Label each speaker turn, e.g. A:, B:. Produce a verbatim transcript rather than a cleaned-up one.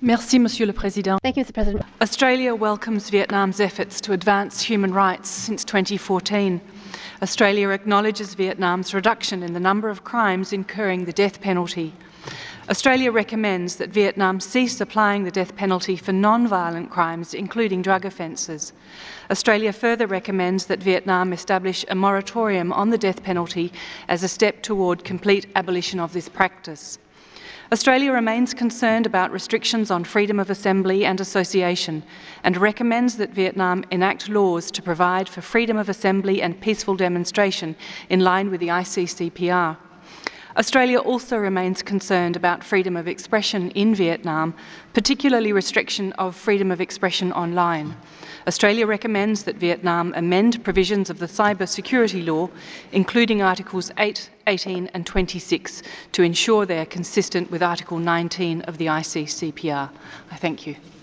A: Merci, Monsieur le Président.
B: Thank you, Mister President.
A: Australia welcomes Vietnam's efforts to advance human rights since twenty fourteen. Australia acknowledges Vietnam's reduction in the number of crimes incurring the death penalty. Australia recommends that Vietnam cease applying the death penalty for non-violent crimes, including drug offences. Australia further recommends that Vietnam establish a moratorium on the death penalty as a step toward complete abolition of this practice. Australia remains concerned about restrictions on freedom of assembly and association and recommends that Vietnam enact laws to provide for freedom of assembly and peaceful demonstration in line with the I C C P R. Australia also remains concerned about freedom of expression in Vietnam, particularly restriction of freedom of expression online. Australia recommends that Vietnam amend provisions of the cyber security law, including Articles eight, eighteen and twenty-six, to ensure they are consistent with Article nineteen of the I C C P R. I thank you.